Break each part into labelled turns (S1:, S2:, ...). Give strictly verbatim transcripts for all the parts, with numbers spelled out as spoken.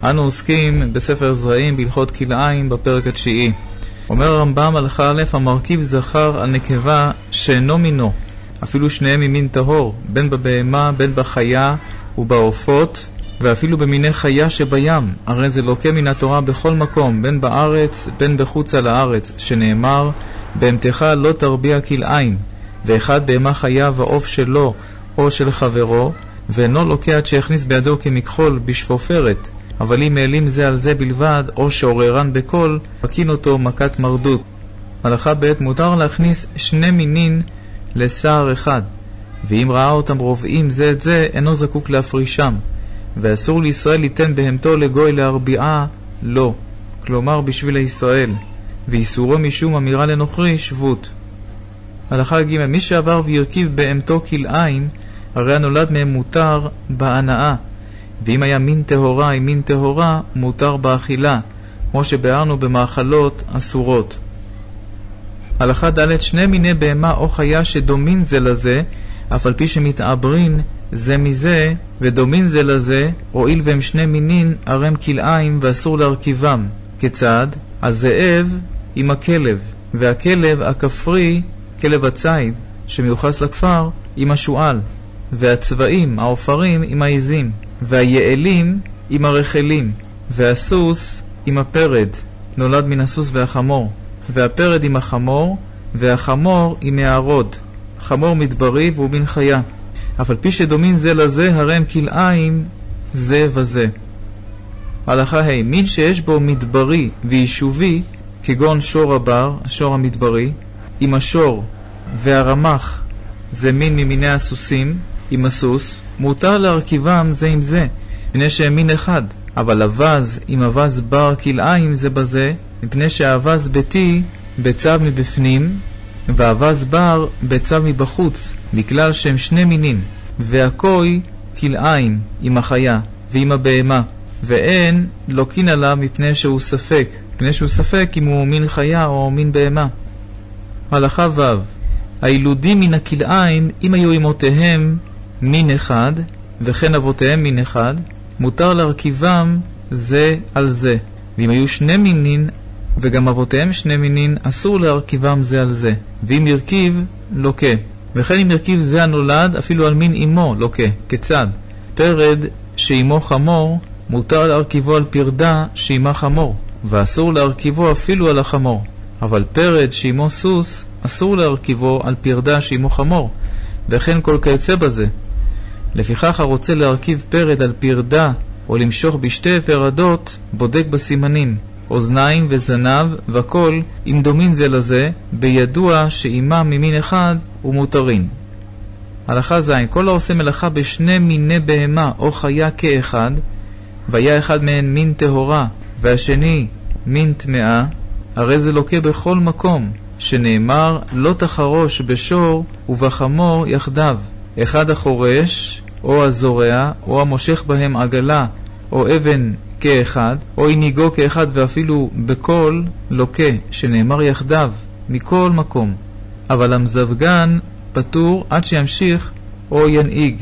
S1: אנו עוסקים בספר זרעים בהלכות כלאיים בפרק התשיעי. אומר הרמב"ם הלכה א', המרכיב זכר על נקבה שאינו מינו, אפילו שניהם ממין טהור, בין בבהמה, בין בחיה ובעופות, ואפילו במיני חיה שבים, הרי זה לוקה מן התורה בכל מקום, בין בארץ, בין בחוץ על הארץ, שנאמר, בהמתך לא תרביע כלאיים, ואחד בהמה חיה ועוף שלו או של חברו, ואינו לוקה עד שיכניס בידו כמכחול בשפופרת, אבל אם העלים זה על זה בלבד, או שעוררן בכל, מקין אותו מכת מרדות. הלכה ב', מותר להכניס שני מינין לסער אחד, ואם ראה אותם רובעים זה את זה, אינו זקוק להפרישם, ואסור לישראל ליתן בהמתו לגוי להרביעה, לא, כלומר בשביל הישראל, ואיסורו משום אמירה לנוכרי שבות. הלכה ג', מי שעבר וירכיב בהמתו כלאיים, הרי הנולד מהם מותר בהנאה, ואם היה מין טהורה עם מין טהורה, מותר באכילה, כמו שבארנו במאכלות אסורות. הלכה ד', שני מיני בהמה או חיה שדומין זה לזה, אף על פי שמתעברין זה מזה, ודומין זה לזה, הואיל והם שני מינין, הרם כלאיים ואסור להרכיבם. כיצד? הזאב עם הכלב, והכלב הכפרי, כלב הציד, שמיוחס לכפר, עם השואל, והצבעים, העופרים, עם העזים, והיעלים עם הרחלים, והסוס עם הפרד, נולד מן הסוס והחמור, והפרד עם החמור, והחמור עם הערוד, חמור מדברי והוא מן חיה. אף על פי שדומין זה לזה, הרי הם כלאיים זה וזה. הלכה ה', מין שיש בו מדברי ויישובי, כגון שור הבר, השור המדברי, עם השור והרמח, זה מין ממיני הסוסים, עם הסוס, מותר להרכיבם זה עם זה, מפני שהם מין אחד. אבל אבז עם אבז בר כלאיים זה בזה, מפני שהאבז ביתי בצו מבפנים, ואבז בר בצו מבחוץ, בכלל שהם שני מינים. והקוי כלאיים עם החיה ועם הבהמה, ואין לוקין עליו מפני שהוא ספק, מפני שהוא ספק אם הוא מין חיה או מין בהמה. הלכה ו', הילודים מן הכלאיים, אם היו אמותיהם מין אחד, וכן אבותיהם מין אחד, מותר להרכיבם זה על זה. ואם היו שני מינין, וגם אבותיהם שני מינין, אסור להרכיבם זה על זה. ואם ירכיב, לוקה. וכן אם ירכיב זה הנולד, אפילו על מין אמו, לוקה. כיצד? פרד שאמו חמור, מותר להרכיבו על פרדה שאמה חמור, ואסור להרכיבו אפילו על החמור. אבל פרד שאמו סוס, אסור להרכיבו על פרדה שאמו חמור, וכן כל כיוצא בזה. לפיכך הרוצה להרכיב פרד על פרדה או למשוך בשתי פרדות, בודק בסימנים, אוזניים וזנב וכל, אם דומין זה לזה, בידוע שאימה ממין אחד ומותרין. הלכה ז', כל העושה מלאכה בשני מיני בהמה או חיה כאחד, והיה אחד מהן מין טהורה והשני מין טמאה, הרי זה לוקה בכל מקום, שנאמר לא תחרוש בשור ובחמור יחדיו, אחד החורש או הזורע או המושך בהם עגלה או אבן כאחד, או יניגו כאחד, ואפילו בכל לוקה, שנאמר יחדיו מכל מקום. אבל המזווגן פטור עד שימשיך או ינהיג.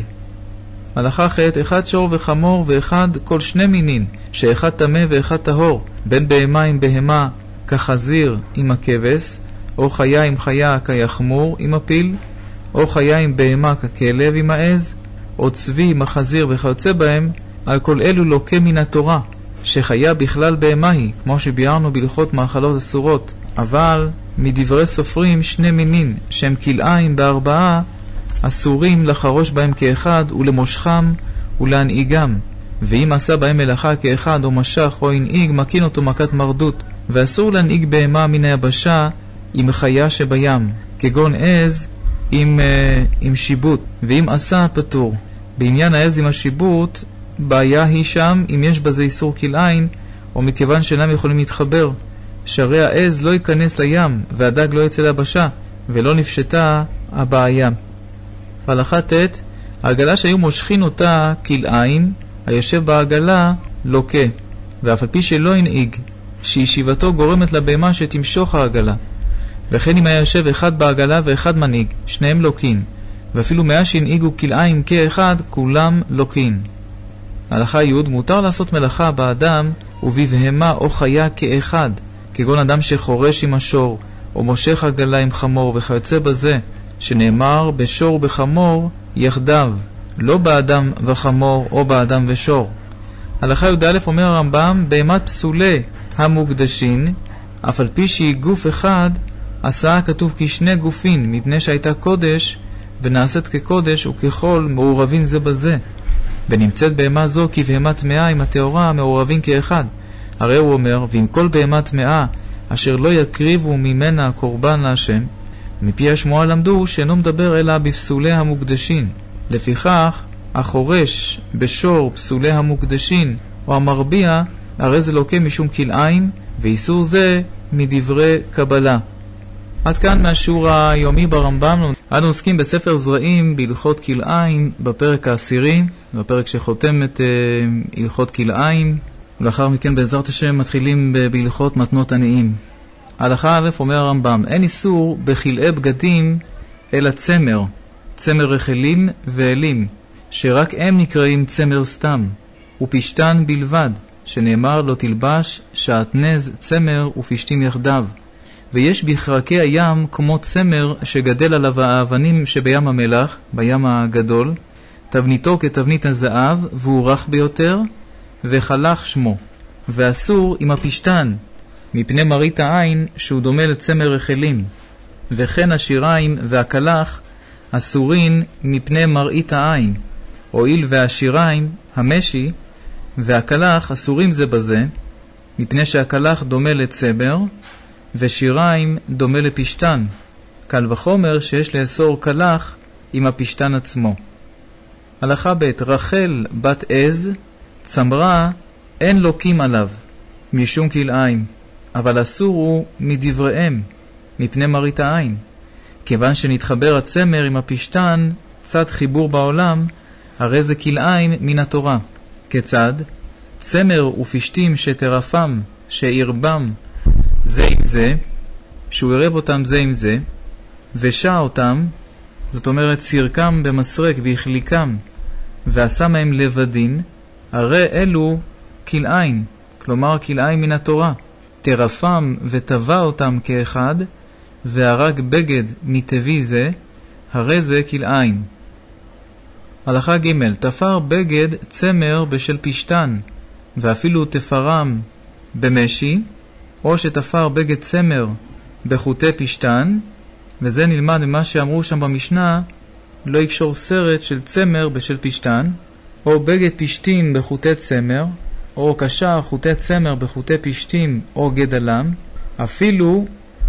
S1: הלכה ח', אחד שור וחמור ואחד כל שני מינין, שאחד טמא ואחד טהור, בין בהמה עם בהמה כחזיר עם הכבש, או חיה עם חיה כיחמור עם הפיל, או חיה עם בהמה ככלב עם העז, או צבי עם החזיר וכיוצא בהם. על כל אלו לוקה מן התורה, שחיה בכלל בהמה היא, כמו שביארנו בהלכות מאכלות אסורות. אבל מדברי סופרים שני מינין, שהם כלאיים בארבעה, אסורים לחרוש בהם כאחד ולמושכם ולהנהיגם. ואם עשה בהם מלאכה כאחד או משך או הנהיג, מקין אותו מכת מרדות. ואסור להנהיג בהמה מן היבשה עם חיה שבים, כגון עז עם, uh, עם שיבוט, ואם עשה פטור. בעניין העז עם השיבוט, בעיה היא שם אם יש בזה איסור כלאיים, או מכיוון שאינם יכולים להתחבר, שהרי העז לא ייכנס לים והדג לא יצא ליבשה, ולא נפשטה הבעיה. הלכה ט', העגלה שהיו מושכין אותה כלאיים, היושב בעגלה לוקה, ואף על פי שלא ינהיג, שישיבתו גורמת לבהמה שתמשוך העגלה. וכן אם היה יושב אחד בעגלה ואחד מנהיג, שניהם לוקין, ואפילו מאה שהנהיגו כלאיים כאחד, כולם לוקין. הלכה י' מותר לעשות מלאכה באדם ובבהמה או חיה כאחד, כגון אדם שחורש עם השור, או מושך עגלה עם חמור וכיוצא בזה, שנאמר בשור ובחמור יחדיו, לא באדם וחמור או באדם ושור. הלכה י"א אומר הרמב"ם, בהמת פסולי המוקדשין, אף על פי שהיא גוף אחד, עשה כתוב כשני גופין, מפני שהייתה קודש ונעשית כקודש וככל מעורבים זה בזה. ונמצאת בהמה זו כבהמה טמאה עם הטהורה מעורבים כאחד. הרי הוא אומר, ואם כל בהמה טמאה אשר לא יקריבו ממנה קורבן להשם, מפי השמועה למדו שאינו מדבר אלא בפסולי המוקדשין. לפיכך, החורש בשור פסולי המוקדשין או המרביע, הרי זה לוקה משום כלאיים, ואיסור זה מדברי קבלה. עד כאן מהשיעור היומי ברמב"ם. אנו עוסקים בספר זרעים בהלכות כלאיים בפרק העשירי, בפרק שחותם את uh, הלכות כלאיים, ולאחר מכן בעזרת השם מתחילים בהלכות מתנות עניים. הלכה א' אומר הרמב"ם, אין איסור בכלאי בגדים אלא צמר, צמר רחלים ואלים, שרק הם נקראים צמר סתם, ופשתן בלבד, שנאמר לא תלבש שעטנז צמר ופשתים יחדיו. ויש בחרקי הים כמו צמר שגדל עליו האבנים שבים המלח, בים הגדול, תבניתו כתבנית הזהב, והוא רך ביותר, וחלך שמו, ואסור עם הפשתן, מפני מרית העין שהוא דומה לצמר רחלים, וכן השיריים והקלח אסורין מפני מראית העין, הואיל והשיריים, המשי, והקלח אסורים זה בזה, מפני שהקלח דומה לצמר, ושיריים דומה לפשתן, קל וחומר שיש לאסור קלח עם הפשתן עצמו. הלכה ב' רחל בת עז, צמרה אין לוקים עליו, משום כלאיים, אבל אסור הוא מדבריהם, מפני מראית העין. כיוון שנתחבר הצמר עם הפשתן, צד חיבור בעולם, הרי זה כלאיים מן התורה. כיצד? צמר ופשתים שתרפם, שירבם זה עם זה, שהוא ערב אותם זה עם זה, ושע אותם, זאת אומרת סירקם במסרק והחליקם, ועשה מהם לבדין, הרי אלו כלאיים, כלומר כלאיים מן התורה. תרפם וטבע אותם כאחד, והרג בגד מטבי זה, הרי זה כלאיים. הלכה ג' תפר בגד צמר בשל פשתן, ואפילו תפרם במשי, או שתפר בגד צמר בחוטי פשתן, וזה נלמד ממה שאמרו שם במשנה, לא יקשור סרט של צמר בשל פשתן, או בגד פשתים בחוטי צמר, או קשר חוטי צמר בחוטי פשתים או גדלם, אפילו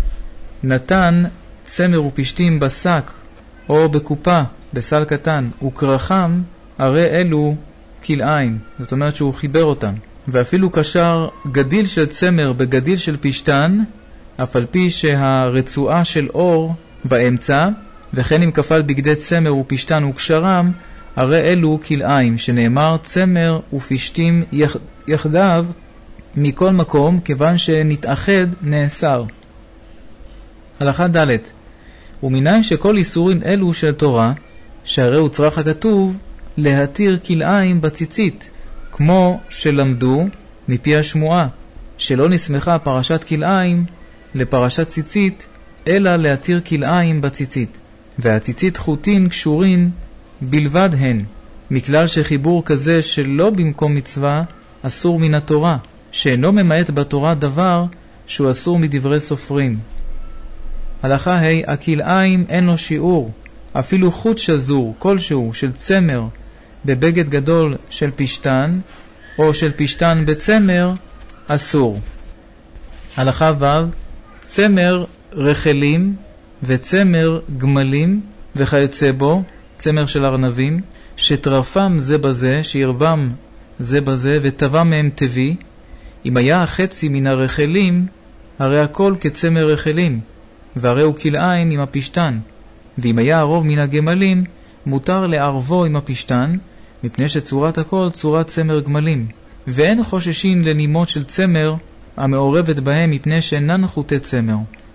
S1: נתן צמר ופשתים בשק או בקופה, בסל קטן, וקרחם, הרי אלו כלאיים, זאת אומרת שהוא חיבר אותם. ואפילו קשר גדיל של צמר בגדיל של פשתן, אף על פי שהרצועה של אור באמצע, וכן אם כפל בגדי צמר ופשתן וקשרם, הרי אלו כלאיים, שנאמר צמר ופשתים יח... יחדיו מכל מקום, כיוון שנתאחד נאסר. הלכה ד' ומניין שכל איסורים אלו של תורה, שהרי הוא צריך הכתוב להתיר כלאיים בציצית, כמו שלמדו מפי השמועה, שלא נסמכה פרשת כלאיים לפרשת ציצית, אלא להתיר כלאיים בציצית. והציצית חוטין קשורין בלבד הן, מכלל שחיבור כזה שלא במקום מצווה אסור מן התורה, שאינו ממעט בתורה דבר שהוא אסור מדברי סופרים. הלכה ה' הכלאיים אין לו שיעור, אפילו חוט שזור כלשהו של צמר בבגד גדול של פשתן, או של פשתן בצמר, אסור. הלכה ו' צמר רחלים וצמר גמלים וכיוצא בו, צמר של ארנבים, שטרפם זה בזה, שירבם זה בזה, וטבע מהם טבי, אם היה החצי מן הרחלים, הרי הכל כצמר רחלים, והרי הוא כלאיים עם הפשתן, ואם היה הרוב מן הגמלים, מותר לערבו עם הפשתן, מפני שצורת הכל צורת צמר גמלים, ואין חוששים לנימות של צמר המעורבת בהם מפני שאינן חוטי צמר.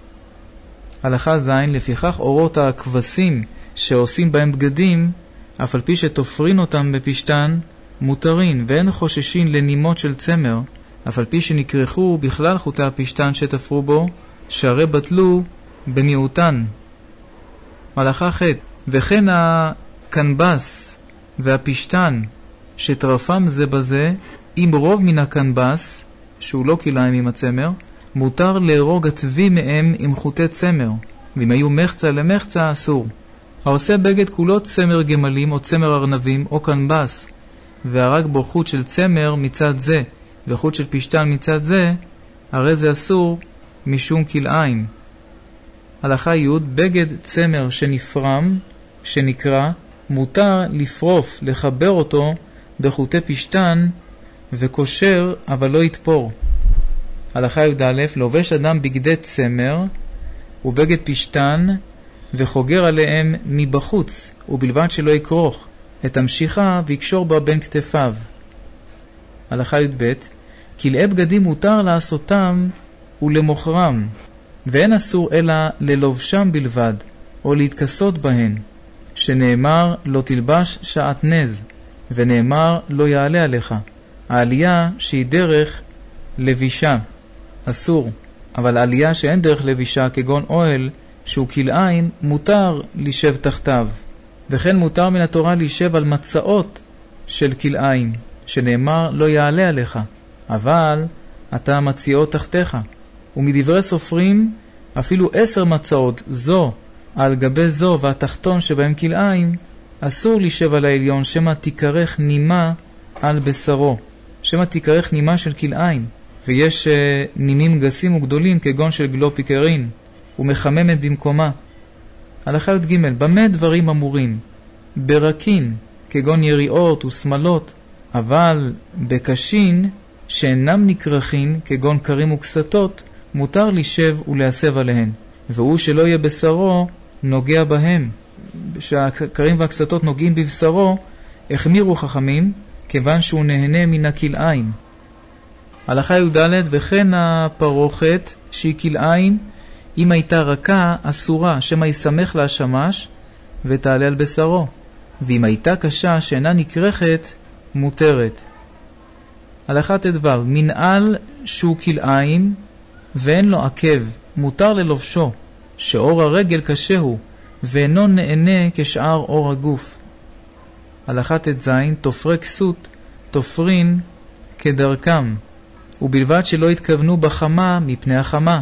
S1: הלכה ז' לפיכך אורות הכבשים שעושים בהם בגדים, אף על פי שתופרין אותם בפשתן, מותרין, ואין חוששין לנימות של צמר, אף על פי שנקרחו בכלל חוטי הפשטן שתפרו בו, שהרי בטלו במיעוטן. הלכה ח' וכן הקנבס והפשטן שטרפם זה בזה, אם רוב מן הקנבס, שהוא לא כלאיים עם הצמר, מותר להרוג הטבי מהם עם חוטי צמר, ואם היו מחצה למחצה אסור. העושה בגד כולו צמר גמלים או צמר ארנבים או קנבס, והרג בו חוט של צמר מצד זה וחוט של פשטן מצד זה, הרי זה אסור משום כלאיים. הלכה י' בגד צמר שנפרם, שנקרא, מותר לפרוף, לחבר אותו בחוטי פשטן וקושר אבל לא יתפור. הלכה י' לובש אדם בגדי צמר ובגד פשטן וחוגר עליהם מבחוץ, ובלבד שלא יקרוך את המשיכה ויקשור בה בין כתפיו. הלכה י' כלאי בגדים מותר לעשותם ולמוכרם, ואין אסור אלא ללובשם בלבד, או להתכסות בהן, שנאמר לא תלבש שעטנז, ונאמר לא יעלה עליך. העלייה שהיא דרך לבישה, אסור, אבל העלייה שאין דרך לבישה, כגון אוהל, שהוא כלאיים, מותר לישב תחתיו. וכן מותר מן התורה לישב על מצאות של כלאיים, שנאמר לא יעלה עליך, אבל אתה מציאות תחתיך. ומדברי סופרים, אפילו עשר מצאות, זו על גבי זו והתחתון שבהם כלאיים, אסור לישב על העליון, שמה תיקרך נימה על בשרו, שמה תיקרך נימה של כלאיים. ויש uh, נימים גסים וגדולים כגון של גלופיקרין, ומחממת במקומה. הלכה י' במה דברים אמורים? ברקין, כגון יריעות ושמלות, אבל בקשין, שאינם נקרחין, כגון קרים וקסתות, מותר לישב ולהסב עליהן. והוא שלא יהיה בשרו, נוגע בהם. שהקרים והקסתות נוגעים בבשרו, החמירו חכמים, כיוון שהוא נהנה מן הכלאיים. הלכה י' וכן הפרוכת שהיא כלאיים, אם הייתה רכה, אסורה, שמה יסמך לה שמש ותעלה על בשרו. ואם הייתה קשה שאינה נקרחת, מותרת. הלכה ט"ו מנעל שהוא כלאיים ואין לו עקב, מותר ללובשו, שאור הרגל קשה הוא, ואינו נהנה כשאר אור הגוף. הלכה ט"ז תופרי כסות, תופרין כדרכם, ובלבד שלא יתכוונו בחמה מפני החמה,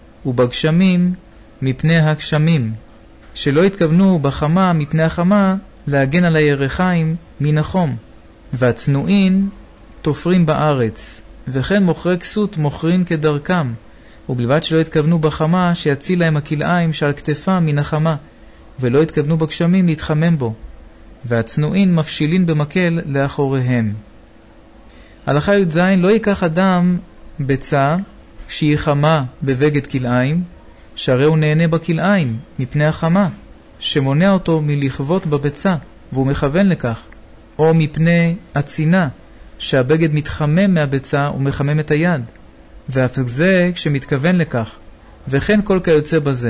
S1: ובגשמים מפני הגשמים, שלא יתכוונו בחמה מפני החמה להגן על הירחיים מן החום. והצנועין תופרים בארץ, וכן מוכרי כסות מוכרים כדרכם, ובלבד שלא יתכוונו בחמה שיציל להם הכלאיים שעל כתפם מן החמה, ולא יתכוונו בגשמים להתחמם בו. והצנועין מפשילין במקל לאחוריהם. הלכה י' לא ייקח אדם ביצה שהיא חמה בבגד כלאיים, שהרי הוא נהנה בכלאיים מפני החמה, שמונע אותו מלחוות בביצה, והוא מכוון לכך, או מפני הצינה, שהבגד מתחמם מהביצה ומחמם את היד, ואף זה כשמתכוון לכך, וכן כל כיוצא בזה.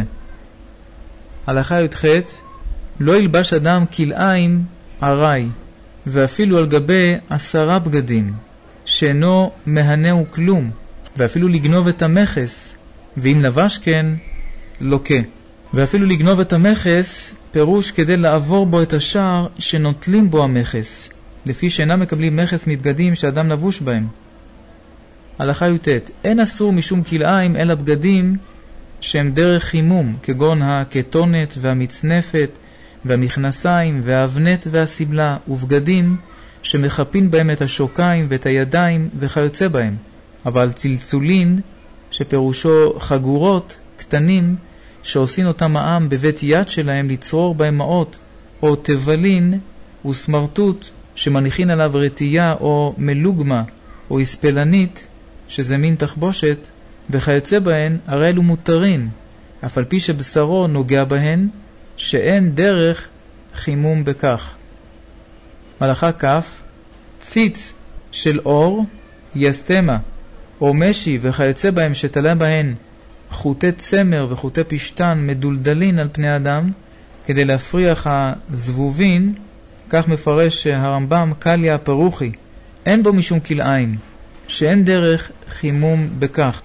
S1: הלכה י"ח לא ילבש אדם כלאיים ערי, ואפילו על גבי עשרה בגדים, שאינו מהנהו כלום, ואפילו לגנוב את המכס, ואם לבש כן, לוקה. ואפילו לגנוב את המכס, פירוש כדי לעבור בו את השער שנוטלים בו המכס, לפי שאינם מקבלים מכס מבגדים שאדם לבוש בהם. הלכה י"ט אין אסור משום כלאיים אלא בגדים שהם דרך חימום, כגון הכתונת והמצנפת והמכנסיים והאבנט והסבלה, ובגדים שמחפין בהם את השוקיים ואת הידיים וכיוצא בהם. אבל צלצולין, שפירושו חגורות קטנים, שעושים אותם העם בבית יד שלהם לצרור בהם מעות, או תבלין וסמרטוט, שמניחין עליו רטייה או מלוגמה או הספלנית, שזה מין תחבושת, וכיוצא בהן, הרי אלו מותרין, אף על פי שבשרו נוגע בהן, שאין דרך חימום בכך. הלכה כף, ציץ של אור יסתמה, או משי וכיוצא בהם שתלה בהן חוטי צמר וחוטי פשטן מדולדלין על פני אדם, כדי להפריח הזבובין, כך מפרש הרמב"ם קליה פרוכי, אין בו משום כלאיים, שאין דרך חימום בכך.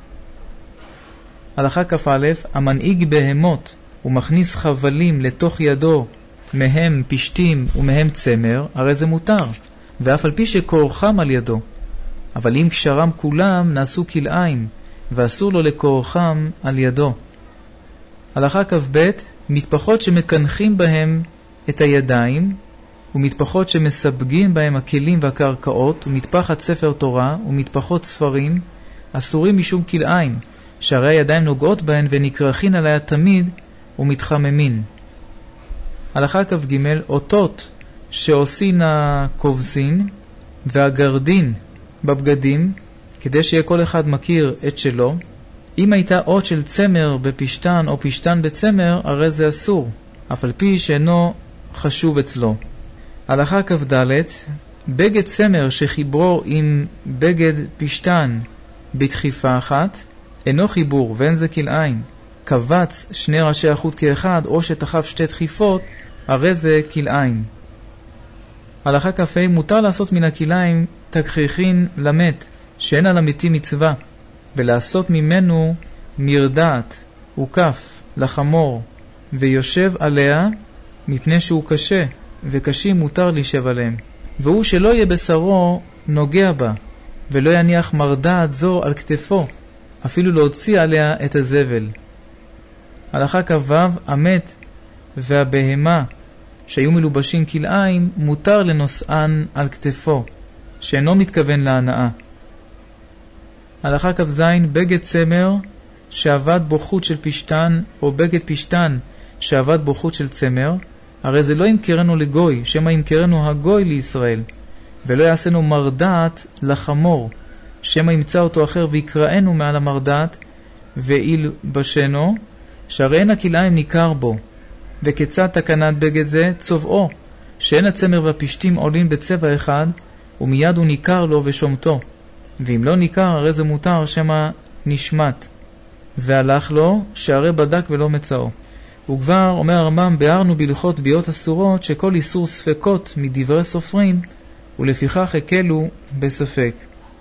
S1: הלכה כ"א, המנהיג בהמות ומכניס חבלים לתוך ידו, מהם פשטים ומהם צמר, הרי זה מותר, ואף על פי שקורחם על ידו. אבל אם קשרם כולם נעשו כלאיים, ואסור לו לקורחם על ידו. הלכה כ"ב, מטפחות שמקנחים בהם את הידיים, ומטפחות שמסבגים בהם הכלים והקרקעות, ומטפחת ספר תורה, ומטפחות ספרים, אסורים משום כלאיים, שהרי הידיים נוגעות בהן ונקרחין עליה תמיד ומתחממין. הלכה כ"ג, אותות שעושין הכובסין והגרדין בבגדים, כדי שיהיה כל אחד מכיר את שלו. אם הייתה אות של צמר בפשטן או פשטן בצמר, הרי זה אסור, אף על פי שאינו חשוב אצלו. הלכה כ"ד, בגד צמר שחיברו עם בגד פשטן בדחיפה אחת, אינו חיבור ואין זה כלאיים. קבץ שני ראשי החוט כאחד או שתחף שתי דחיפות, הרי זה כלאיים. הלכה כ"ה, מותר לעשות מן הכלאיים תכריכין למת, שאין על המתים מצווה, ולעשות ממנו מרדעת וכף לחמור, ויושב עליה מפני שהוא קשה, וקשים מותר להישב עליהם. והוא שלא יהיה בשרו נוגע בה, ולא יניח מרדעת זו על כתפו, אפילו להוציא עליה את הזבל. הלכה כ"ו, המת והבהמה שהיו מלובשים כלאיים, מותר לנושאן על כתפו, שאינו מתכוון להנאה. הלכה כ"ז, בגד צמר שעבד בו חוט של פשטן, או בגד פשטן שעבד בו חוט של צמר, הרי זה לא ימכרנו לגוי, שמה ימכרנו הגוי לישראל, ולא יעשינו מרדעת לחמור, שמה ימצא אותו אחר ויקראנו מעל המרדעת, ואיל בשנו, שהרי אין הכלאיים ניכר בו. וכיצד תקנת בגד זה? צובעו, שאין הצמר והפשטים עולים בצבע אחד, ומיד הוא ניכר לו ושומתו. ואם לא ניכר, הרי זה מותר, שמה נשמט. והלך לו, שהרי בדק ולא מצאו. וכבר אומר הרמב"ם, ביארנו בהלכות ביאות אסורות, שכל איסור ספקות מדברי סופרים, ולפיכך הקלו בספק.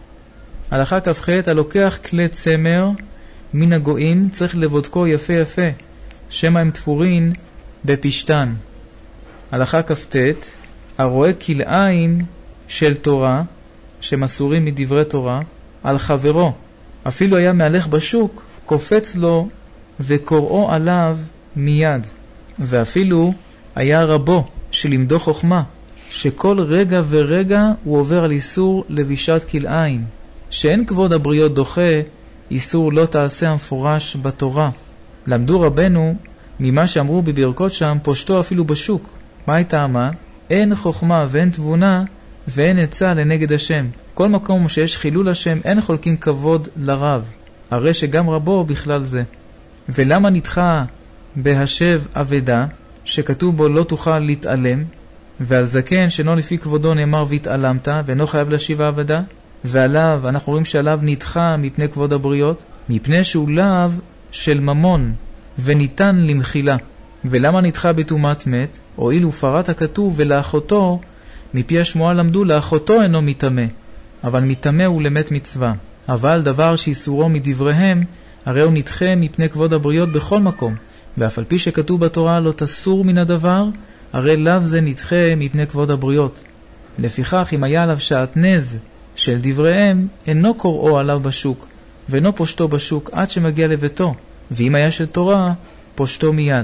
S1: הלכה כ"ח, הלוקח כלי צמר מן הגויים, צריך לבודקו יפה יפה, שמה הם תפורין בפשטן. הלכה כ"ט, הרואה כלאיים של תורה, שמסורים מדברי תורה, על חברו, אפילו היה מהלך בשוק, קופץ לו וקוראו עליו מיד. ואפילו היה רבו שלמדו חוכמה, שכל רגע ורגע הוא עובר על איסור לבישת כלאיים, שאין כבוד הבריות דוחה איסור לא תעשה המפורש בתורה. למדו רבנו ממה שאמרו בברכות שם, פושטו אפילו בשוק. מה הייתה מה? אין חוכמה ואין תבונה ואין עצה לנגד השם. כל מקום שיש חילול השם אין חולקים כבוד לרב, הרי שגם רבו בכלל זה. ולמה נדחה בהשב אבדה, שכתוב בו לא תוכל להתעלם, ועל זקן שאינו לפי כבודו נאמר והתעלמת, ואינו חייב להשיב אבדה? ועליו, אנחנו רואים שעליו נדחה מפני כבוד הבריות, מפני שהוא לאו של ממון, וניתן למחילה. ולמה נדחה בתומת מת? הואיל ופרט הכתוב ולאחותו, מפי השמועה למדו לאחותו אינו מתאמה, אבל מתאמה הוא למת מצווה. אבל דבר שאיסורו מדבריהם, הרי הוא נדחה מפני כבוד הבריות בכל מקום, ואף על פי שכתוב בתורה לא תסור מן הדבר, הרי לאו זה נדחה מפני כבוד הבריות. לפיכך אם היה עליו שעטנז של דבריהם, אינו קוראו עליו בשוק, ואינו פושטו בשוק עד שמגיע לביתו, ואם היה של תורה, פושטו מיד.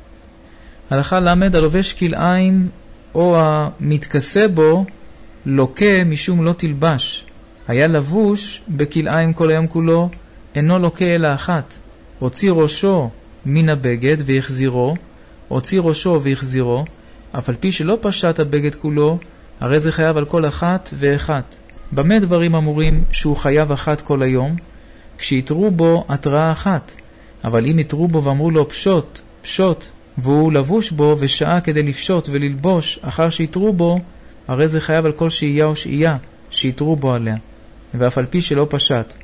S1: הלכה למד, הלובש כלאיים או המתכסה בו, לוקה משום לא תלבש. היה לבוש בכלאיים כל היום כולו, אינו לוקה אלא אחת. הוציא ראשו מן הבגד והחזירו, הוציא ראשו והחזירו, אף על פי שלא פשט הבגד כולו, הרי זה חייב על כל אחת ואחת. במה דברים אמורים שהוא חייב אחת כל היום? כשיתרו בו התראה אחת, אבל אם יתרו בו ואמרו לו פשוט, פשוט, והוא לבוש בו ושעה כדי לפשוט וללבוש אחר שיתרו בו, הרי זה חייב על כל שהייה או שהייה שיתרו בו עליה, ואף על פי שלא פשט.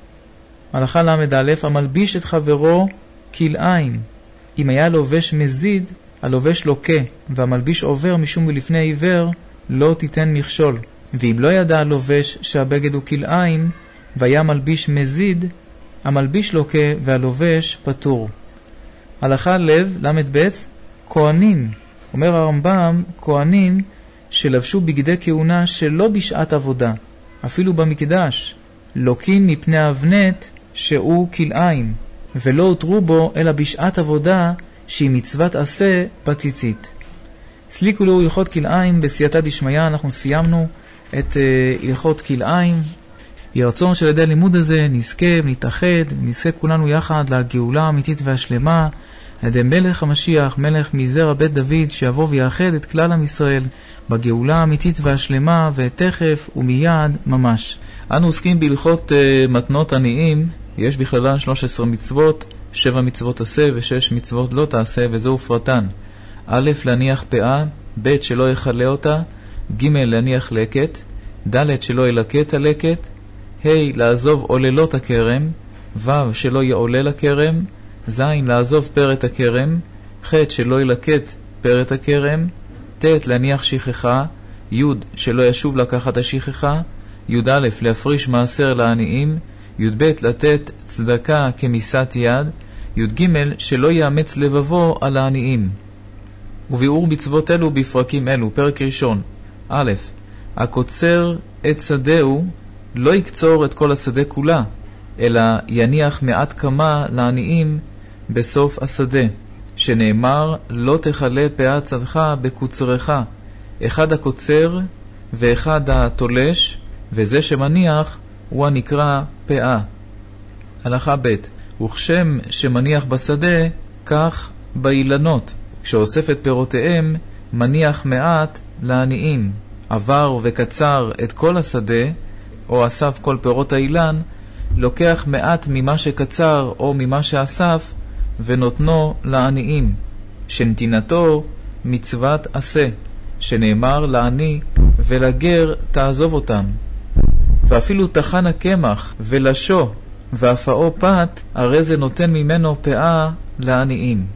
S1: הלכה למד א', המלביש את חברו כלאיים. אם היה לובש מזיד, הלובש לוקה, והמלביש עובר משום מלפני עיוור, לא תיתן מכשול. ואם לא ידע הלובש שהבגד הוא כלאיים, והיה מלביש מזיד, המלביש לוקה והלובש פטור. הלכה לב, למד ב', כהנים. אומר הרמב"ם, כהנים שלבשו בגדי כהונה שלא בשעת עבודה, אפילו במקדש, לוקין מפני אבנת שהוא כלאיים, ולא הותרו בו אלא בשעת עבודה שהיא מצוות עשה בציצית. סליקו לו הלכות כלאיים בסייעתא דשמיא. אנחנו סיימנו את uh, הלכות כלאיים. יהי רצון שעל ידי הלימוד הזה נזכה ונתאחד, נזכה כולנו יחד לגאולה האמיתית והשלמה, על ידי מלך המשיח, מלך מזרע בית דוד, שיבוא ויאחד את כלל עם ישראל בגאולה האמיתית והשלמה, ותכף ומיד ממש. אנו עוסקים בהלכות uh, מתנות עניים. יש בכללן שלוש עשרה מצוות, שבע מצוות עשה ושש מצוות לא תעשה, וזהו פרטן. א', להניח פאה, ב', שלא יחלה אותה, ג', להניח לקט, ד', שלא ילקט הלקט, ה', לעזוב עוללות הכרם, ו', שלא יעולל הכרם, ז', לעזוב פרת הכרם, ח', שלא ילקט פרת הכרם, ט', להניח שכחה, י', שלא ישוב לקחת השכחה, י', להפריש מעשר לעניים, י' ב', לתת צדקה כמיסת יד, י' ג', שלא יאמץ לבבו על העניים. וביאור מצוות אלו בפרקים אלו. פרק ראשון. א', הקוצר את שדהו לא יקצור את כל השדה כולה, אלא יניח מעט כמה לעניים בסוף השדה, שנאמר לא תחלה פאת צדך בקוצרך, אחד הקוצר ואחד התולש, וזה שמניח הוא הנקרא פאה. הלכה ב', וכשם שמניח בשדה, כך באילנות, כשאוסף את פירותיהם, מניח מעט לעניים. עבר וקצר את כל השדה, או אסף כל פירות האילן, לוקח מעט ממה שקצר או ממה שאסף, ונותנו לעניים, שנתינתו מצוות עשה, שנאמר לעני ולגר תעזוב אותם. ואפילו תחן הקמח ולשו ואפאו פת, הרי זה נותן ממנו פאה לעניים.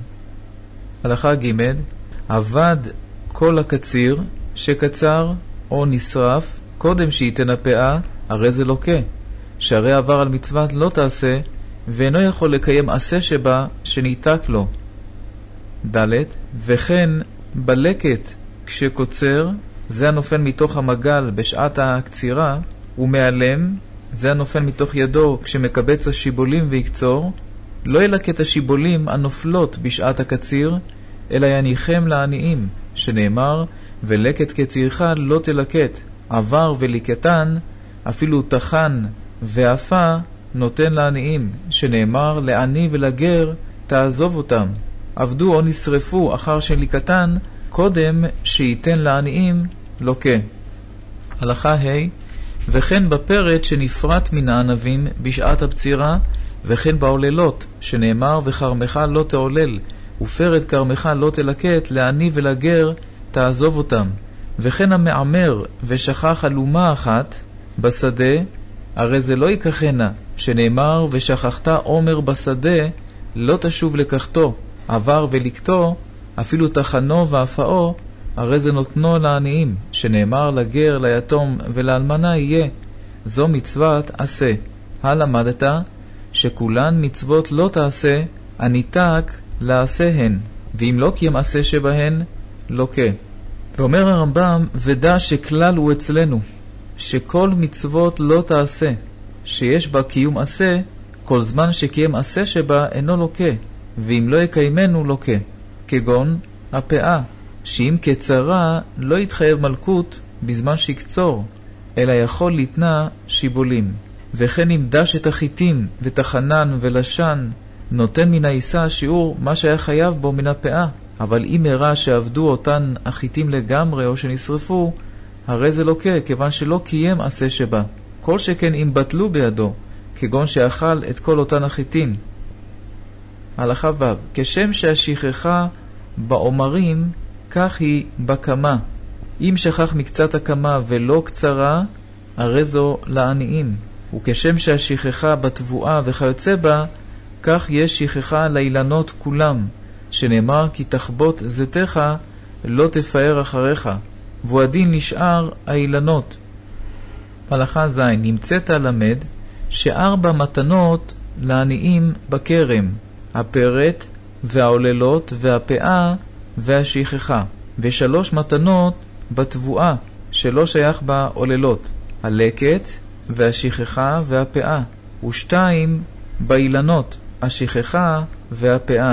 S1: הלכה ג', עבד כל הקציר שקצר או נשרף קודם שייתן הפאה, הרי זה לוקה, שהרי עבר על מצוות לא תעשה, ואינו יכול לקיים עשה שבה שניתק לו. ד', וכן בלקט כשקוצר, זה הנופל מתוך המגל בשעת הקצירה, ומעלם, זה הנופל מתוך ידו כשמקבץ השיבולים ויקצור, לא ילקט השיבולים הנופלות בשעת הקציר, אלא יניחם לעניים, שנאמר, ולקט קצירך לא תלקט, עבר וליקטן, אפילו תחן ואפה נותן לעניים, שנאמר, לעני ולגר תעזוב אותם. עבדו או נשרפו אחר שליקטן, קודם שייתן לעניים לוקה. הלכה ה', וכן בפרט שנפרט מן הענבים בשעת הבצירה, וכן בעוללות, שנאמר, וחרמך לא תעולל, ופרד קרמך לא תלקט, לעני ולגר תעזוב אותם. וכן המעמר ושכח אלומה אחת בשדה, הרי זה לא ייקחנה, שנאמר, ושכחת עומר בשדה, לא תשוב לקחתו, עבר ולקטו, אפילו תחנו ואפאו, הרי זה נותנו לעניים, שנאמר, לגר, ליתום ולאלמנה יהיה. זו מצוות עשה. הלמדת שכולן מצוות לא תעשה, הניתק לעשיהן, ואם לא קיים עשה שבהן, לוקה. ואומר הרמב"ם, ודע שכלל הוא אצלנו, שכל מצוות לא תעשה, שיש בה קיום עשה, כל זמן שקיים עשה שבה אינו לוקה, ואם לא יקיימנו לוקה. כגון הפאה, שאם קצרה לא יתחייב מלכות בזמן שיקצור, אלא יכול לתנה שיבולים. וכן אם דש את החיטים ותחנן ולשן, נותן מן העיסה שיעור מה שהיה חייב בו מן הפאה. אבל אם הראה שעבדו אותן החיטים לגמרי או שנשרפו, הרי זה לוקה, כיוון שלא קיים עשה שבה. כל שכן אם בטלו בידו, כגון שאכל את כל אותן החיטים. הלכה ו', כשם שהשכחה בעומרים, כך היא בקמה. אם שכח מקצת הקמה ולא קצרה, הרי זו לעניים. וכשם שהשכחה בתבואה וכיוצא בה, כך יש שכחה לאילנות כולם, שנאמר כי תחבוט זתך לא תפאר אחריך. והוא הדין לשאר האילנות. הלכה ז' נמצאת למד שארבע מתנות לעניים בכרם, הפרת והעוללות והפאה והשכחה, ושלוש מתנות בתבואה שלא שייך בעוללות, הלקט והשכחה והפאה, ושתיים באילנות, השכחה והפאה.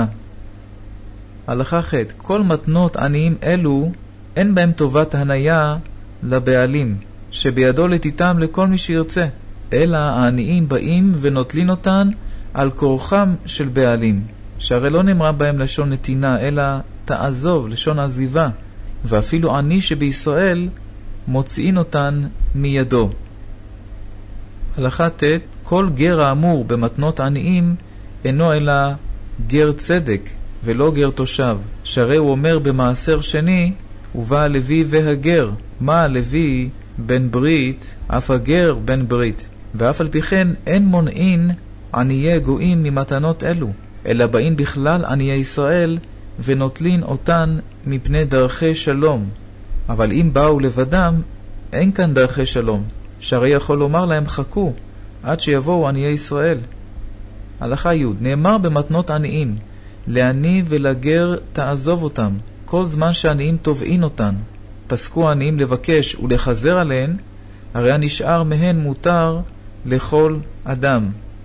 S1: הלכה ח' כל מתנות עניים אלו אין בהם טובת הניה לבעלים, שבידו לתיתם לכל מי שירצה, אלא העניים באים ונוטלין אותן על כורחם של בעלים, שהרי לא נאמרה בהם לשון נתינה, אלא תעזוב, לשון עזיבה, ואפילו עני שבישראל מוציאין אותן מידו. הלכה ט' כל גר האמור במתנות עניים אינו אלא גר צדק ולא גר תושב, שהרי הוא אומר במעשר שני, ובא הלוי והגר, מה הלוי בן ברית, אף הגר בן ברית, ואף על פי כן אין מונעין עניי גויים ממתנות אלו, אלא באים בכלל עניי ישראל ונוטלין אותן מפני דרכי שלום. אבל אם באו לבדם, אין כאן דרכי שלום, שהרי יכול לומר להם חכו עד שיבואו עניי ישראל. הלכה י' נאמר במתנות עניים, לעני ולגר תעזוב אותם, כל זמן שעניים תובעין אותן. פסקו עניים לבקש ולחזר עליהן, הרי הנשאר מהן מותר לכל אדם,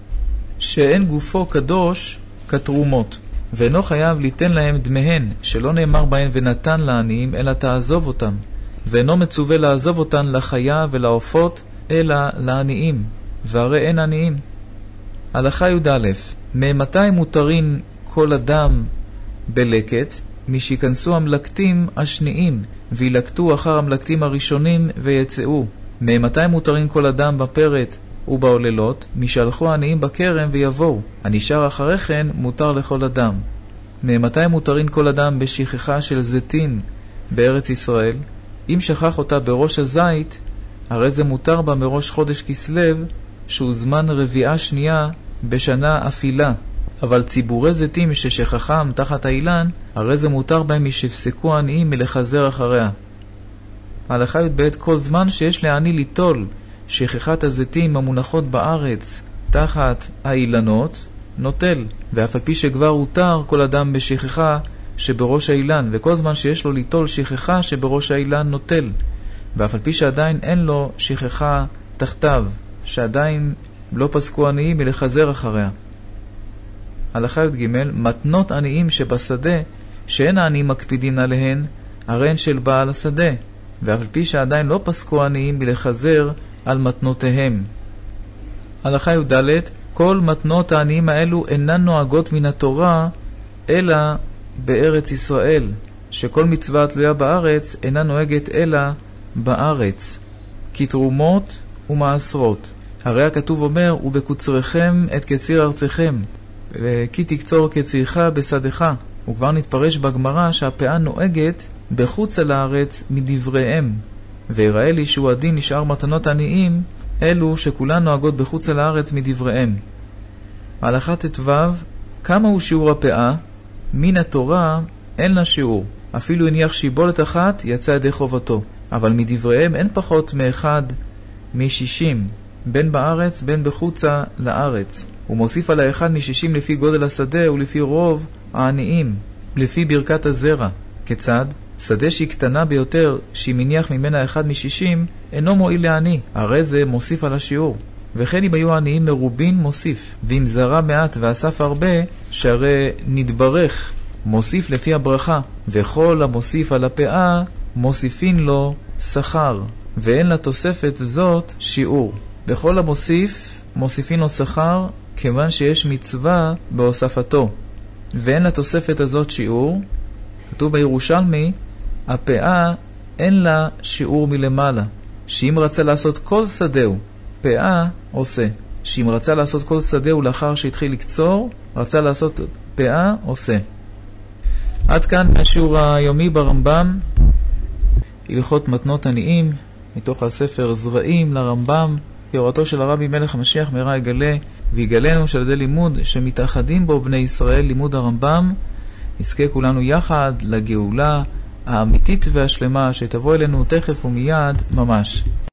S1: שאין גופו קדוש כתרומות, ואינו חייב ליתן להם דמיהן, שלא נאמר בהן ונתן לעניים, אלא תעזוב אותם, ואינו מצווה לעזוב אותן לחיה ולעופות, אלא לעניים, והרי אין עניים. הלכה י"א ממתי מותרין כל אדם בלקט? משיכנסו המלקטים השניים וילקטו אחר המלקטים הראשונים ויצאו. ממתי מותרין כל אדם בפרת ובעוללות? משהלכו העניים בכרם ויבואו, הנשאר אחרי כן מותר לכל אדם. ממתי מותרין כל אדם בשכחה של זיתים בארץ ישראל? אם שכח אותה בראש הזית, הרי זה מותר בה מראש חודש כסלו, שהוא זמן רביעה שנייה בשנה אפילה. אבל ציבורי זיתים ששכחם תחת האילן, הרי זה מותר בהם משפסקו עניים מלחזר אחריה. הלכה י"ב כל זמן שיש לעני ליטול שכחת הזיתים המונחות בארץ תחת האילנות, נוטל, ואף על פי שכבר הותר כל אדם בשכחה שבראש האילן, וכל זמן שיש לו ליטול שכחה שבראש האילן נוטל, ואף על פי שעדיין אין לו שכחה תחתיו, שעדיין לא פסקו עניים מלחזר אחריה. הלכה י"ג מתנות עניים שבשדה שאין העניים מקפידין עליהן, הרי הן של בעל השדה, ואף על פי שעדיין לא פסקו עניים מלחזר על מתנותיהם. הלכה י"ד כל מתנות העניים האלו אינן נוהגות מן התורה אלא בארץ ישראל, שכל מצווה תלויה בארץ אינה נוהגת אלא בארץ, כתרומות ומעשרות. הרי הכתוב אומר, ובקוצריכם את קציר ארציכם, וכי תקצור קצירך בשדך. וכבר נתפרש בגמרא שהפאה נוהגת בחוץ על הארץ מדבריהם, ויראה לי שהוא הדין נשאר מתנות עניים אלו שכולן נוהגות בחוץ על הארץ מדבריהם. הלכה ט"ו כמה הוא שיעור הפאה? מן התורה אין לה שיעור, אפילו הניח שיבולת אחת יצא ידי חובתו, אבל מדבריהם אין פחות מאחד משישים, בין בארץ בין בחוצה לארץ. הוא מוסיף על האחד משישים לפי גודל השדה ולפי רוב העניים, לפי ברכת הזרע. כיצד? שדה שהיא קטנה ביותר, שהיא מניח ממנה אחד משישים, אינו מועיל לעני, הרי זה מוסיף על השיעור. וכן אם היו עניים מרובין מוסיף, ואם זרע מעט ואסף הרבה, שהרי נתברך, מוסיף לפי הברכה, וכל המוסיף על הפאה מוסיפין לו שכר, ואין לתוספת זאת שיעור. בכל המוסיף מוסיפין לו שכר, כיוון שיש מצווה בהוספתו, ואין לתוספת הזאת שיעור. כתוב בירושלמי, הפאה אין לה שיעור מלמעלה, שאם רצה לעשות כל שדהו, פאה עושה. שאם רצה לעשות כל שדהו לאחר שהתחיל לקצור, רצה לעשות פאה עושה. עד כאן השיעור היומי ברמב"ם, הלכות מתנות עניים, מתוך הספר זרעים לרמב"ם, כהורתו של הרבי מלך המשיח מהרה יגלה, ויגלנו שעל ידי לימוד שמתאחדים בו בני ישראל, לימוד הרמב"ם, נזכה כולנו יחד לגאולה האמיתית והשלמה שתבוא אלינו תכף ומיד ממש.